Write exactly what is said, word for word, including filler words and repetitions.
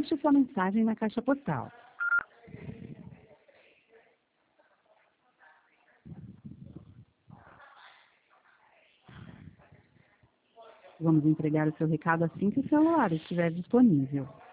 deixe sua mensagem na caixa postal. Vamos entregar o seu recado assim que o celular estiver disponível.